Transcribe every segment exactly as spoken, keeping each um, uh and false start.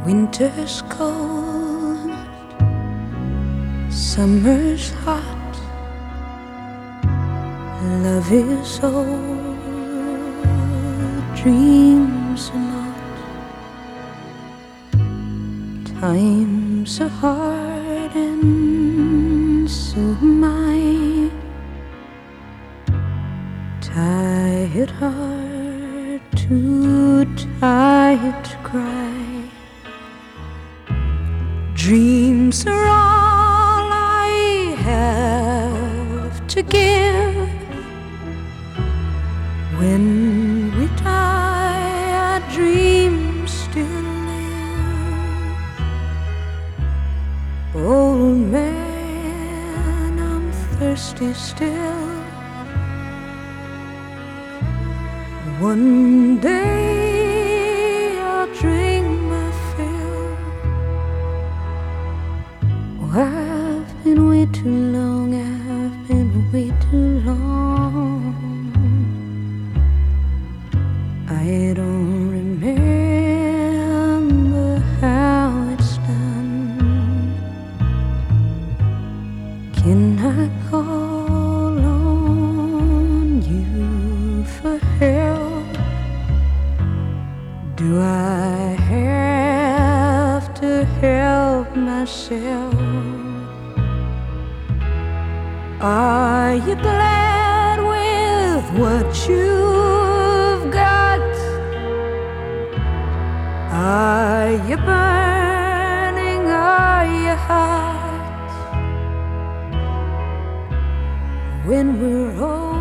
Winter's cold, summer's hot, love is old, dreams are not. Times are hard and so am I. Tired heart, too tired to cry. Dreams are all I have to give. When we die, our dreams still live. Old man, I'm thirsty still. One day I'll drink my fill. Oh, I've been way too long, I've been way too long. I don't remember how it's done. Can I call on you for help? Do I have to help myself? Are you glad with what you've got? Are you burning? Are you hot? When we're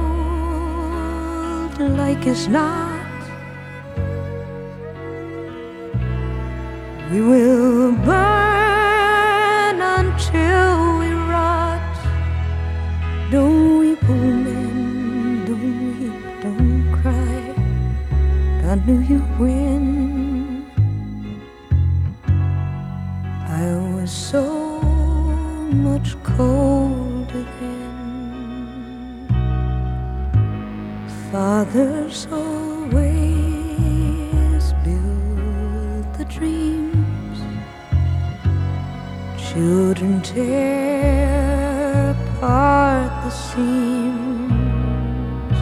old, like as not, we will burn until we rot. Don't weep, old man, don't weep, don't cry. I knew you'd win. I was so much colder then. Fathers always build the dreams, children tear apart the seams.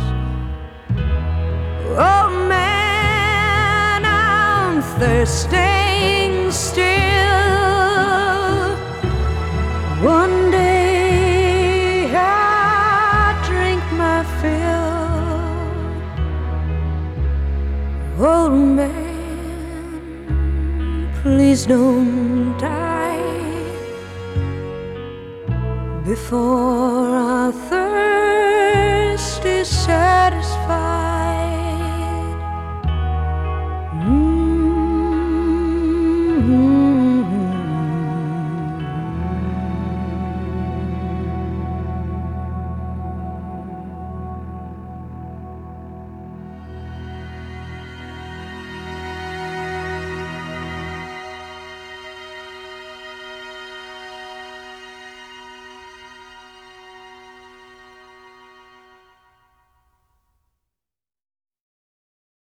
Oh man, I'm thirsting still. One day I'll drink my fill. Old man, please don't die before our thirst is satisfied. Mm.